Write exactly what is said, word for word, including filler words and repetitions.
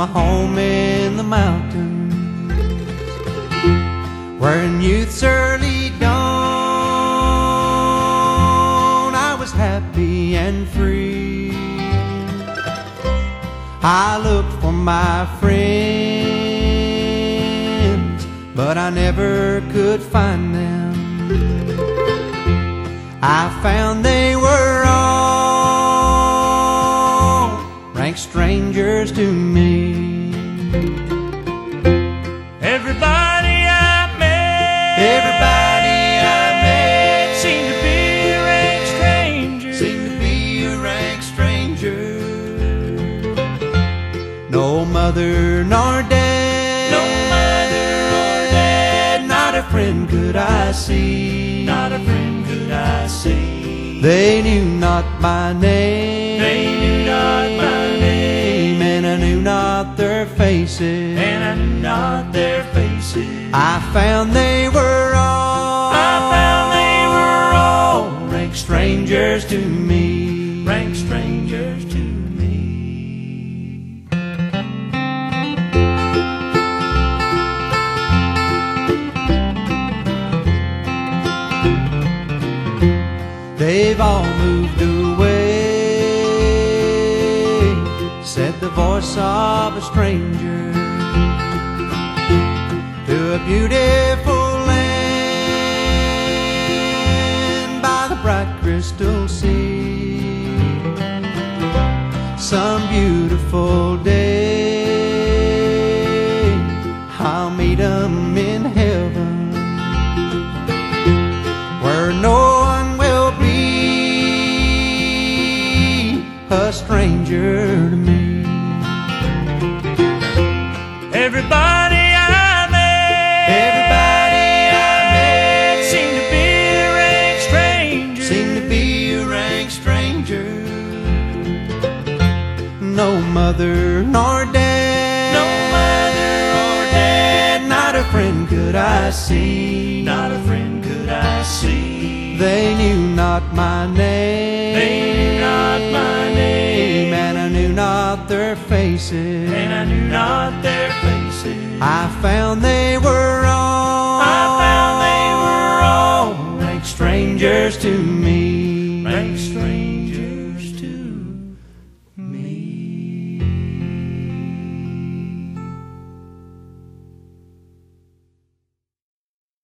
home in the mountains, where in youth's early dawn I was happy and free. I looked for my friends, but I never could find them. I found they were all rank strangers to me. Everybody I met, Everybody I met seemed to be a rank stranger. seemed to be a rank stranger. No mother nor dad, No mother or dad, not a friend could I see. not a friend could I see. They knew not my name, They knew not my name, and I knew not their faces. and I knew not their faces. I found they were all, I found they were all rank strangers to me. rank strangers to me. They've all moved away, said the voice of a stranger, to a beautiful land by the bright crystal sea. Some beautiful day I'll meet 'em in heaven, where no one will be a stranger to me. Everybody I met, Everybody I met seemed to be a rank stranger. seemed to be a rank stranger. No mother nor dad, No mother or dad, not a friend could I see. not a friend could I see. They knew not my name, They knew not my name, and I knew not their faces. and I knew not their faces. I found they were all, I found they were all rank strangers to me.